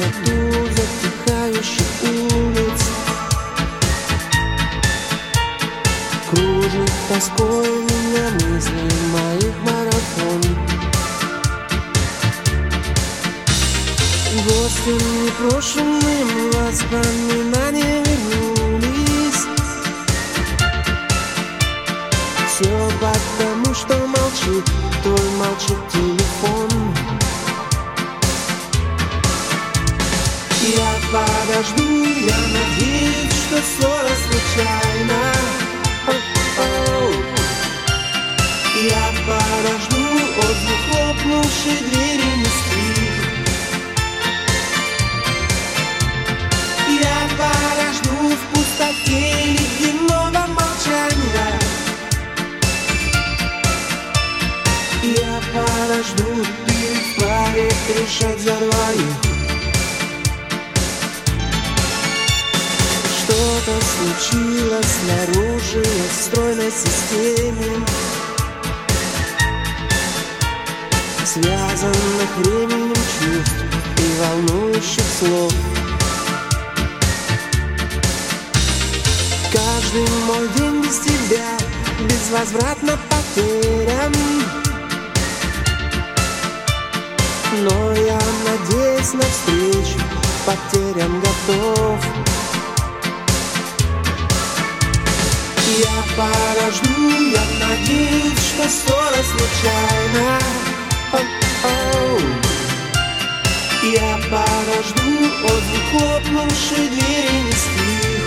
темноту затихающих улиц. Кружит тоской меня мысли моих марафон. Гостем непрошенным воспоминания вернулись. Все потому, что молчит твой, молчит телефон. Я подожду, я надеюсь, что ссора случайна. Я подожду, отзвук хлопнувшей двери не спит. Я подожду в пустоте ледяного молчания. Я подожду, ты вправе решать за двоих. Что-то случилось снаружи в стройной системе, связанных временем чувств и волнующих слов. Каждый мой день без тебя безвозвратно потерян. Но я надеюсь на встречу, потерям готов. Я подожду, я надеюсь, что ссора случайна. Я подожду, отзвук хлопнувшей двери не стих.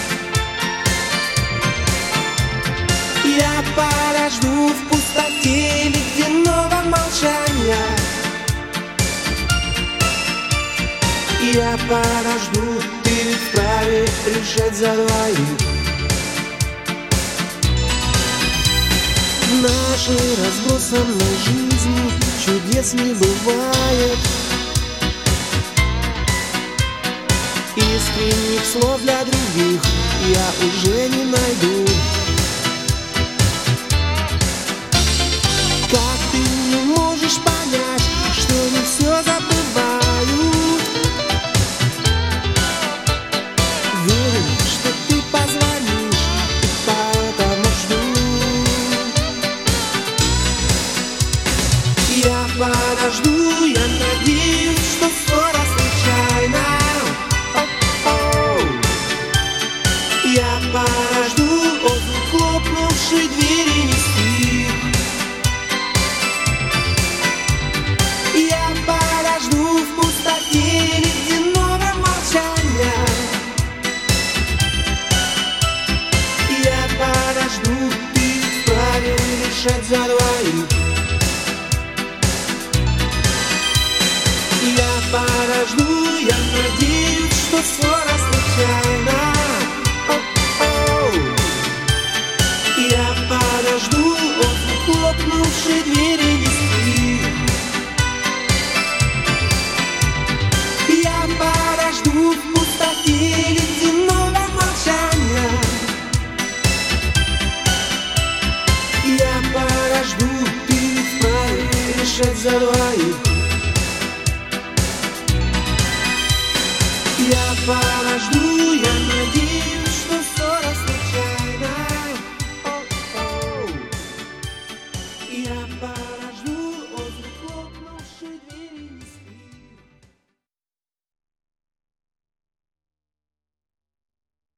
Я подожду в пустоте ледяного молчания. Я подожду, ты ведь вправе решать за двоих. В нашей разбросанной жизни чудес не бывает. Искренних слов для других я уже не найду. Как ты не можешь понять, что не все забываю? Верю, что ты позвонишь, и поэтому жду. Я подожду, я надеюсь, что ссора случайна. Я подожду, отзвук хлопнувшей двери не стих. Я подожду в пустоте ледяного молчания. Я подожду, ты вправе решать за двоих. Я подожду, я надеюсь, что ссора случайна. Я подожду, отзвук хлопнувшей двери не стих. Я подожду в пустоте ледяного молчания. Я подожду, ты вправе решать за двоих. Я подожду, я надеюсь, что ссора случайна. Я подожду.